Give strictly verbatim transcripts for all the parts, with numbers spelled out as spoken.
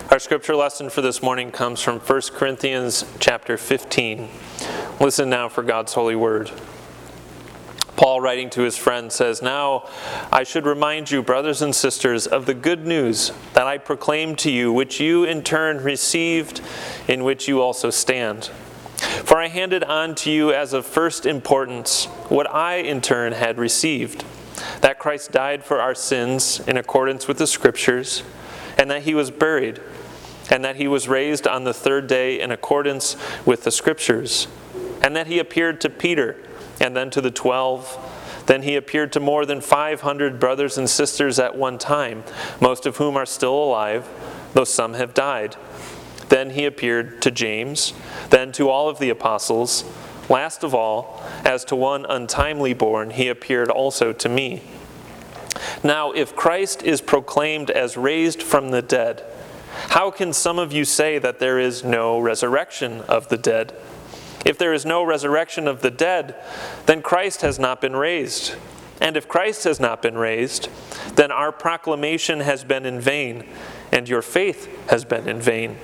Our scripture lesson for this morning comes from First Corinthians chapter fifteen. Listen now for God's holy word. Paul, writing to his friend, says, "Now I should remind you, brothers and sisters, of the good news that I proclaimed to you, which you in turn received, in which you also stand. For I handed on to you as of first importance what I in turn had received, that Christ died for our sins in accordance with the Scriptures, and that he was buried, and that he was raised on the third day in accordance with the Scriptures, and that he appeared to Peter, and then to the twelve. Then he appeared to more than five hundred brothers and sisters at one time, most of whom are still alive, though some have died. Then he appeared to James, then to all of the apostles. Last of all, as to one untimely born, he appeared also to me. Now, if Christ is proclaimed as raised from the dead, how can some of you say that there is no resurrection of the dead? If there is no resurrection of the dead, then Christ has not been raised. And if Christ has not been raised, then our proclamation has been in vain, and your faith has been in vain.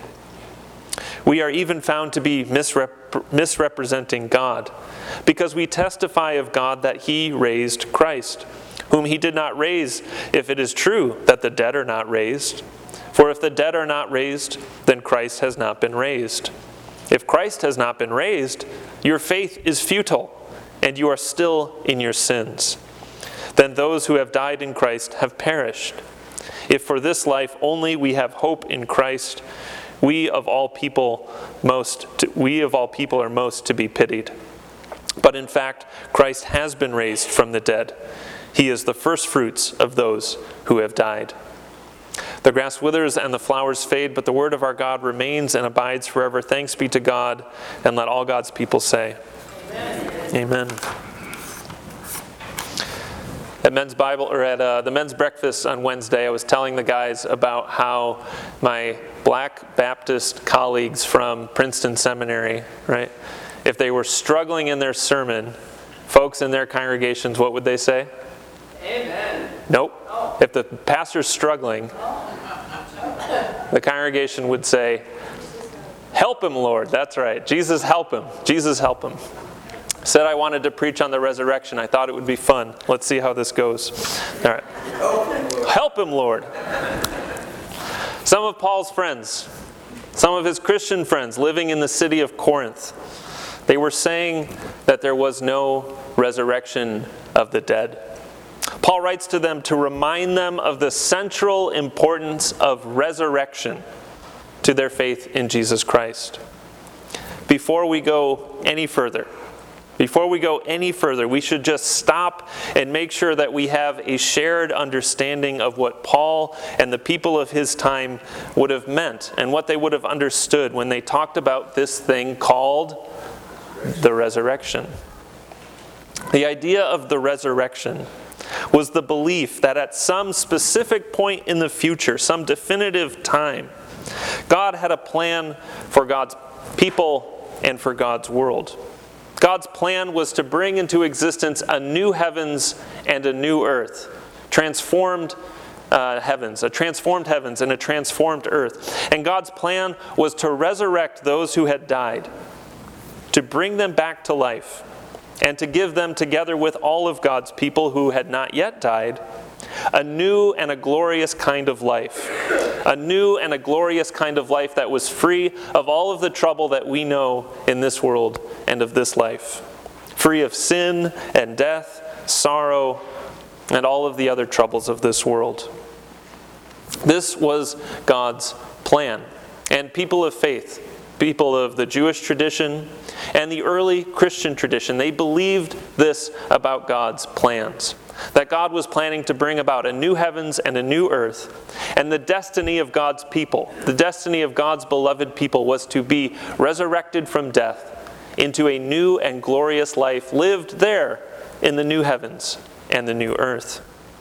We are even found to be misrep- misrepresenting God, because we testify of God that he raised Christ, whom he did not raise, if it is true that the dead are not raised. For if the dead are not raised, then Christ has not been raised. If Christ has not been raised, your faith is futile, and you are still in your sins. Then those who have died in Christ have perished. If for this life only we have hope in Christ, we of all people most to, we of all people are most to be pitied. But in fact, Christ has been raised from the dead. He is the firstfruits of those who have died. The grass withers and the flowers fade, but the word of our God remains and abides forever. Thanks be to God, and let all God's people say, Amen. Amen. At men's Bible, or at uh, the men's breakfast on Wednesday, I was telling the guys about how my Black Baptist colleagues from Princeton Seminary, right, if they were struggling in their sermon, folks in their congregations, what would they say? Amen. Nope. Oh. If the pastor's struggling, oh. the congregation would say, "Help him, Lord." That's right. Jesus, help him. Jesus, help him. Said I wanted to preach on the resurrection. I thought it would be fun. Let's see how this goes. All right. Help him, Lord. Some of Paul's friends, some of his Christian friends living in the city of Corinth, they were saying that there was no resurrection of the dead. Paul writes to them to remind them of the central importance of resurrection to their faith in Jesus Christ. Before we go any further, Before we go any further, we should just stop and make sure that we have a shared understanding of what Paul and the people of his time would have meant and what they would have understood when they talked about this thing called the resurrection. The idea of the resurrection was the belief that at some specific point in the future, some definitive time, God had a plan for God's people and for God's world. God's plan was to bring into existence a new heavens and a new earth, transformed uh, heavens, a transformed heavens and a transformed earth. And God's plan was to resurrect those who had died, to bring them back to life, and to give them, together with all of God's people who had not yet died, a new and a glorious kind of life. A new and a glorious kind of life that was free of all of the trouble that we know in this world and of this life. Free of sin and death, sorrow, and all of the other troubles of this world. This was God's plan. And people of faith, people of the Jewish tradition and the early Christian tradition, they believed this about God's plans. That God was planning to bring about a new heavens and a new earth. And the destiny of God's people, the destiny of God's beloved people, was to be resurrected from death into a new and glorious life lived there in the new heavens and the new earth.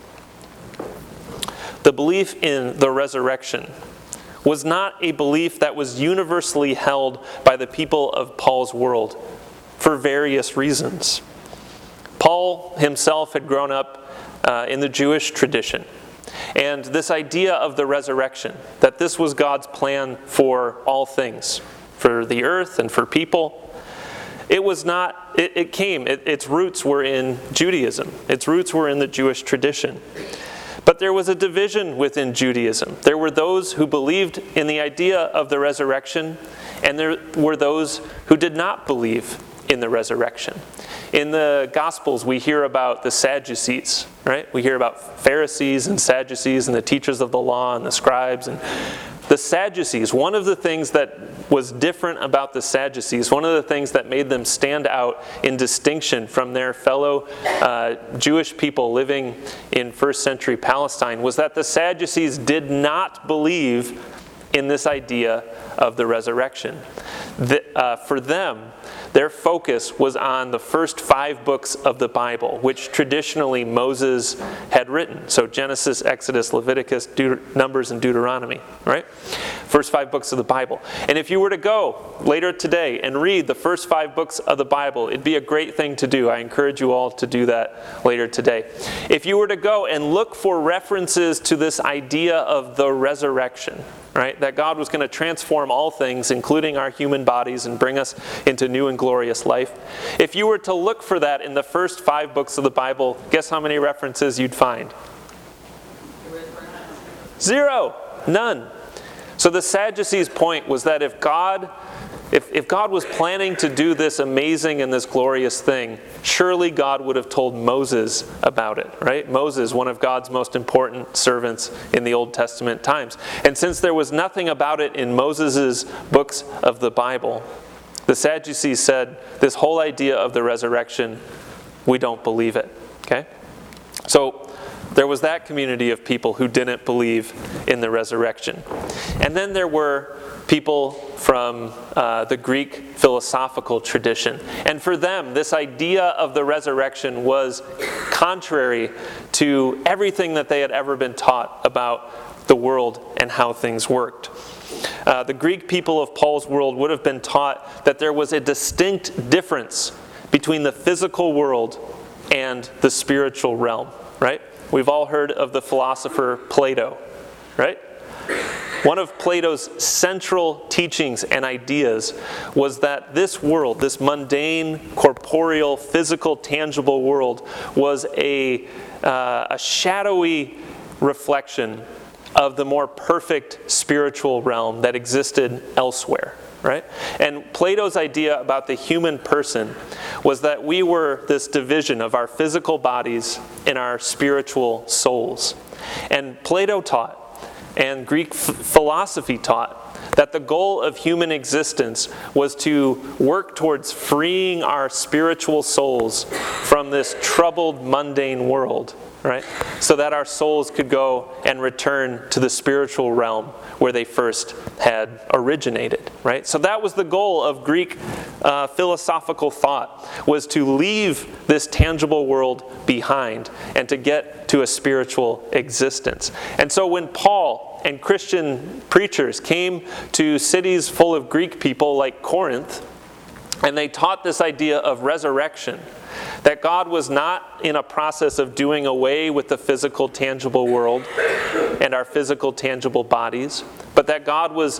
The belief in the resurrection was not a belief that was universally held by the people of Paul's world for various reasons. Paul himself had grown up uh, in the Jewish tradition. And this idea of the resurrection, that this was God's plan for all things, for the earth and for people, it was not, it, it came, it, its roots were in Judaism. Its roots were in the Jewish tradition. But there was a division within Judaism. There were those who believed in the idea of the resurrection, and there were those who did not believe in the resurrection. In the Gospels, we hear about the Sadducees, right? We hear about Pharisees and Sadducees and the teachers of the law and the scribes. And the Sadducees, one of the things that was different about the Sadducees, one of the things that made them stand out in distinction from their fellow uh, Jewish people living in first century Palestine, was that the Sadducees did not believe in this idea of the resurrection. The, uh, for them, their focus was on the first five books of the Bible, which traditionally Moses had written. So Genesis, Exodus, Leviticus, Deut- Numbers, and Deuteronomy, right? First five books of the Bible. And if you were to go later today and read the first five books of the Bible, it'd be a great thing to do. I encourage you all to do that later today. If you were to go and look for references to this idea of the resurrection, right? That God was going to transform all things, including our human bodies, and bring us into new and glorious life. If you were to look for that in the first five books of the Bible, guess how many references you'd find? Zero. None. So the Sadducees' point was that if God If, if God was planning to do this amazing and this glorious thing, surely God would have told Moses about it, right? Moses, one of God's most important servants in the Old Testament times. And since there was nothing about it in Moses' books of the Bible, the Sadducees said, this whole idea of the resurrection, we don't believe it, okay? So there was that community of people who didn't believe in the resurrection. And then there were people from uh, the Greek philosophical tradition. And for them, this idea of the resurrection was contrary to everything that they had ever been taught about the world and how things worked. Uh, the Greek people of Paul's world would have been taught that there was a distinct difference between the physical world and the spiritual realm, right? We've all heard of the philosopher Plato, right? One of Plato's central teachings and ideas was that this world, this mundane, corporeal, physical, tangible world, was a, uh, a shadowy reflection of the more perfect spiritual realm that existed elsewhere, right? And Plato's idea about the human person was that we were this division of our physical bodies and our spiritual souls. And Plato taught, and Greek f- philosophy taught, that the goal of human existence was to work towards freeing our spiritual souls from this troubled, mundane world, right? So that our souls could go and return to the spiritual realm where they first had originated, right? So that was the goal of Greek uh, philosophical thought, was to leave this tangible world behind and to get to a spiritual existence. And so when Paul and Christian preachers came to cities full of Greek people like Corinth, and they taught this idea of resurrection, that God was not in a process of doing away with the physical, tangible world and our physical, tangible bodies, but that God was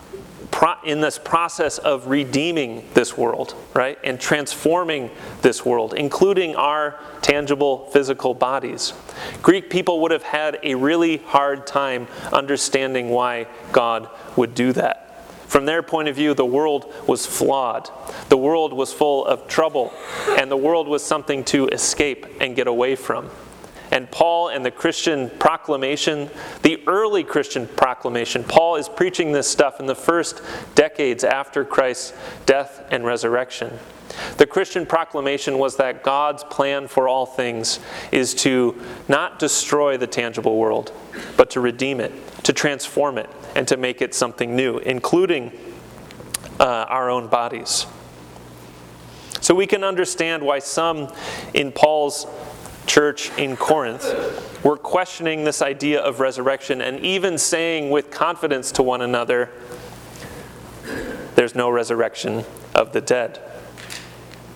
pro- in this process of redeeming this world, right? And transforming this world, including our tangible, physical bodies. Greek people would have had a really hard time understanding why God would do that. From their point of view, the world was flawed. The world was full of trouble, and the world was something to escape and get away from. And Paul and the Christian proclamation, the early Christian proclamation, Paul is preaching this stuff in the first decades after Christ's death and resurrection. The Christian proclamation was that God's plan for all things is to not destroy the tangible world, but to redeem it, to transform it, and to make it something new, including uh, our own bodies. So we can understand why some in Paul's church in Corinth were questioning this idea of resurrection and even saying with confidence to one another, there's no resurrection of the dead.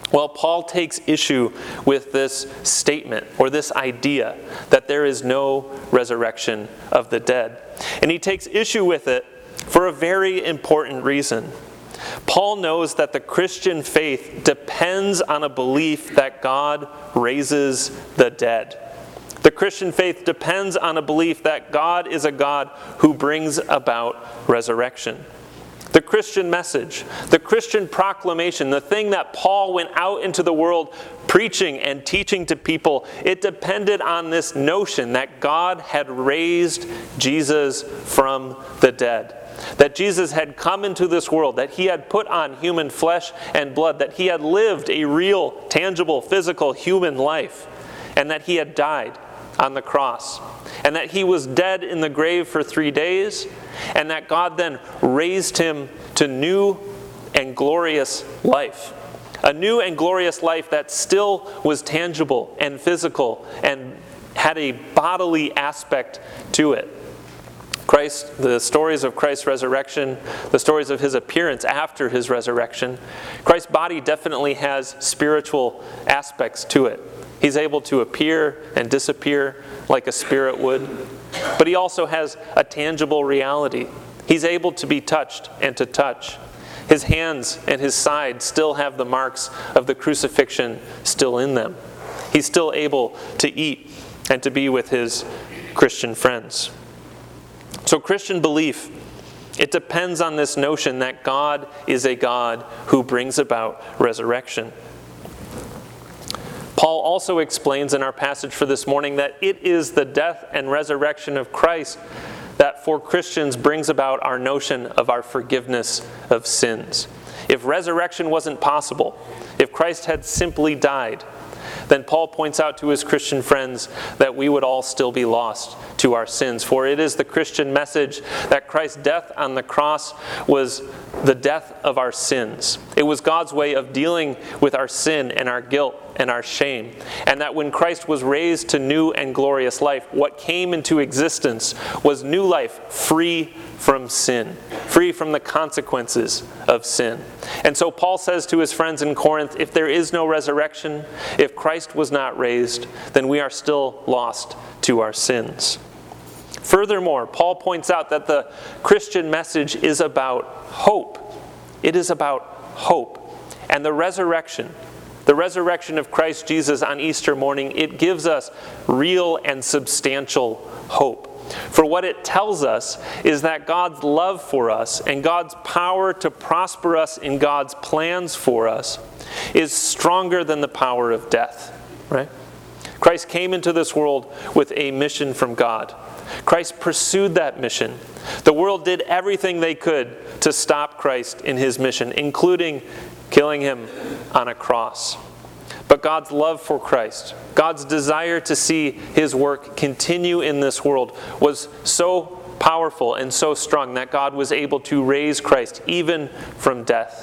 Well, Paul takes issue with this statement or this idea that there is no resurrection of the dead. And he takes issue with it for a very important reason. Paul knows that the Christian faith depends on a belief that God raises the dead. The Christian faith depends on a belief that God is a God who brings about resurrection. The Christian message, the Christian proclamation, the thing that Paul went out into the world preaching and teaching to people, it depended on this notion that God had raised Jesus from the dead. That Jesus had come into this world, that he had put on human flesh and blood, that he had lived a real, tangible, physical human life, and that he had died on the cross, and that he was dead in the grave for three days, and that God then raised him to new and glorious life. A new and glorious life that still was tangible and physical and had a bodily aspect to it. Christ, the stories of Christ's resurrection, the stories of his appearance after his resurrection, Christ's body definitely has spiritual aspects to it. He's able to appear and disappear like a spirit would, but he also has a tangible reality. He's able to be touched and to touch. His hands and his side still have the marks of the crucifixion still in them. He's still able to eat and to be with his Christian friends. So Christian belief, it depends on this notion that God is a God who brings about resurrection. Paul also explains in our passage for this morning that it is the death and resurrection of Christ that for Christians brings about our notion of our forgiveness of sins. If resurrection wasn't possible, if Christ had simply died, then Paul points out to his Christian friends that we would all still be lost to our sins. For it is the Christian message that Christ's death on the cross was the death of our sins. It was God's way of dealing with our sin and our guilt and our shame. And that when Christ was raised to new and glorious life, what came into existence was new life free from sin, free from the consequences of sin. And so Paul says to his friends in Corinth, if there is no resurrection, if Christ was not raised, then we are still lost to our sins. Furthermore, Paul points out that the Christian message is about hope. It is about hope. And the resurrection, the resurrection of Christ Jesus on Easter morning, it gives us real and substantial hope. For what it tells us is that God's love for us and God's power to prosper us in God's plans for us is stronger than the power of death, right? Christ came into this world with a mission from God. Christ pursued that mission. The world did everything they could to stop Christ in his mission, including killing him on a cross. But God's love for Christ, God's desire to see his work continue in this world was so powerful and so strong that God was able to raise Christ even from death.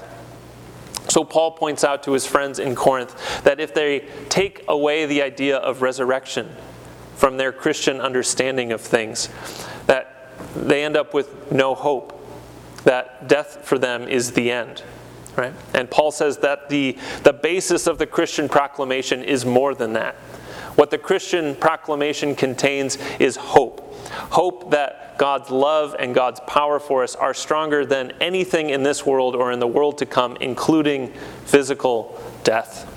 So Paul points out to his friends in Corinth that if they take away the idea of resurrection from their Christian understanding of things, that they end up with no hope, that death for them is the end. Right? And Paul says that the, the basis of the Christian proclamation is more than that. What the Christian proclamation contains is hope. Hope that God's love and God's power for us are stronger than anything in this world or in the world to come, including physical death.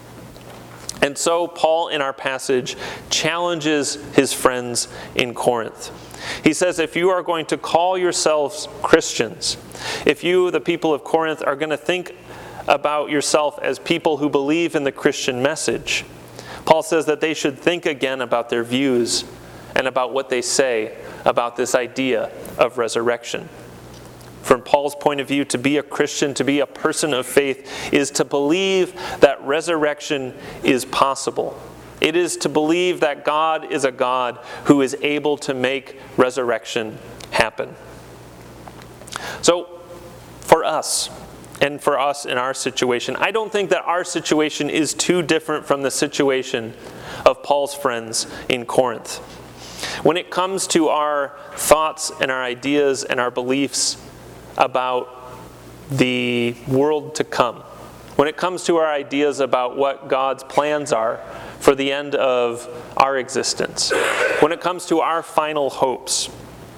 And so Paul, in our passage, challenges his friends in Corinth. He says, if you are going to call yourselves Christians, if you, the people of Corinth, are going to think about yourself as people who believe in the Christian message, Paul says that they should think again about their views and about what they say about this idea of resurrection. From Paul's point of view, to be a Christian, to be a person of faith, is to believe that resurrection is possible. It is to believe that God is a God who is able to make resurrection happen. So, for us, and for us in our situation, I don't think that our situation is too different from the situation of Paul's friends in Corinth. When it comes to our thoughts and our ideas and our beliefs about the world to come, when it comes to our ideas about what God's plans are for the end of our existence, when it comes to our final hopes,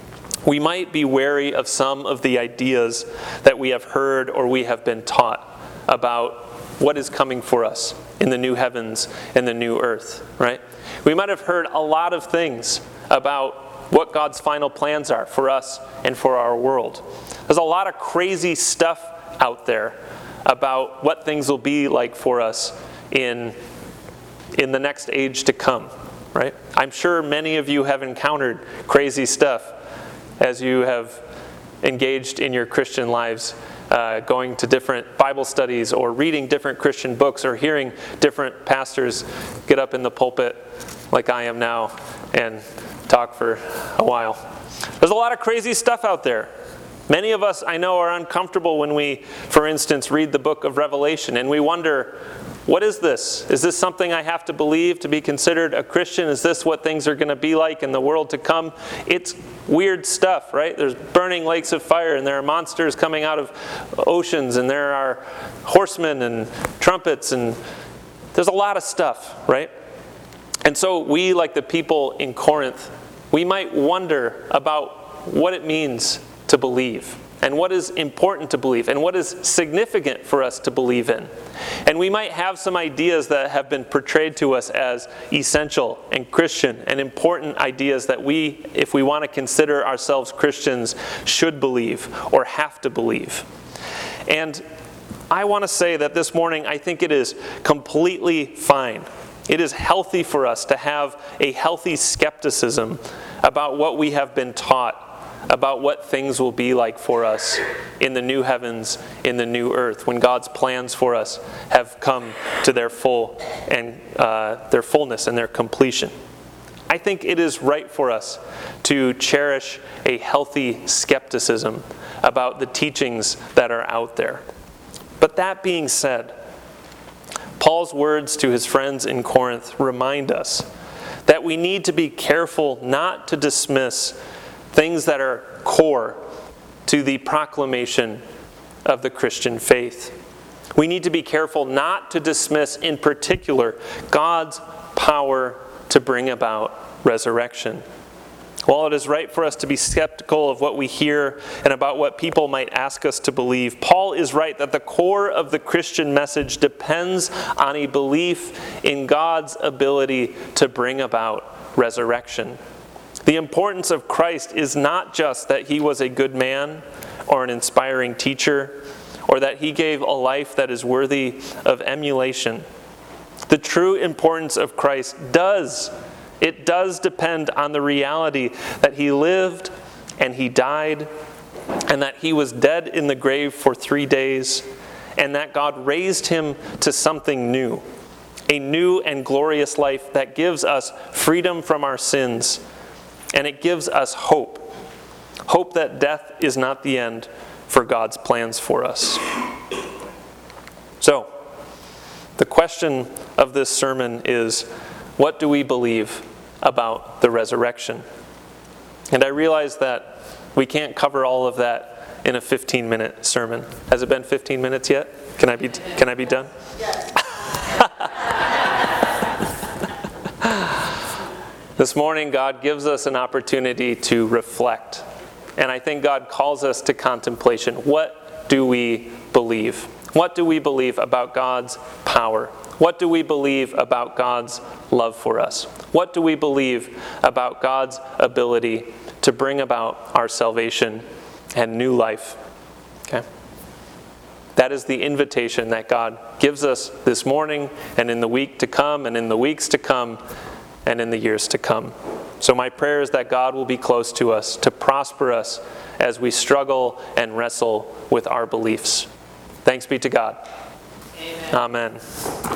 we might be wary of some of the ideas that we have heard or we have been taught about what is coming for us in the new heavens and the new earth, right? We might have heard a lot of things about what God's final plans are for us and for our world. There's a lot of crazy stuff out there about what things will be like for us in, in the next age to come, right? I'm sure many of you have encountered crazy stuff as you have engaged in your Christian lives, uh, going to different Bible studies or reading different Christian books or hearing different pastors get up in the pulpit like I am now and talk for a while. There's a lot of crazy stuff out there. Many of us, I know, are uncomfortable when we, for instance, read the book of Revelation and we wonder, what is this? Is this something I have to believe to be considered a Christian? Is this what things are going to be like in the world to come? It's weird stuff, right? There's burning lakes of fire, and there are monsters coming out of oceans, and there are horsemen and trumpets, and there's a lot of stuff, right? And so we, like the people in Corinth, we might wonder about what it means to believe, and what is important to believe, and what is significant for us to believe in. And we might have some ideas that have been portrayed to us as essential and Christian and important ideas that we, if we want to consider ourselves Christians, should believe or have to believe. And I want to say that this morning I think it is completely fine. It is healthy for us to have a healthy skepticism about what we have been taught about what things will be like for us in the new heavens, in the new earth, when God's plans for us have come to their full and uh, their fullness and their completion. I think it is right for us to cherish a healthy skepticism about the teachings that are out there. But that being said, Paul's words to his friends in Corinth remind us that we need to be careful not to dismiss things that are core to the proclamation of the Christian faith. We need to be careful not to dismiss, in particular, God's power to bring about resurrection. While it is right for us to be skeptical of what we hear and about what people might ask us to believe, Paul is right that the core of the Christian message depends on a belief in God's ability to bring about resurrection. The importance of Christ is not just that he was a good man or an inspiring teacher or that he gave a life that is worthy of emulation. The true importance of Christ does, it does depend on the reality that he lived and he died and that he was dead in the grave for three days and that God raised him to something new, a new and glorious life that gives us freedom from our sins. And it gives us hope. Hope that death is not the end for God's plans for us. So, the question of this sermon is, what do we believe about the resurrection? And I realize that we can't cover all of that in a fifteen-minute sermon. Has it been fifteen minutes yet? Can I be, can I be done? Yes. This morning, God gives us an opportunity to reflect. And I think God calls us to contemplation. What do we believe? What do we believe about God's power? What do we believe about God's love for us? What do we believe about God's ability to bring about our salvation and new life? Okay? That is the invitation that God gives us this morning and in the week to come and in the weeks to come and in the years to come. So my prayer is that God will be close to us, to prosper us as we struggle and wrestle with our beliefs. Thanks be to God. Amen. Amen.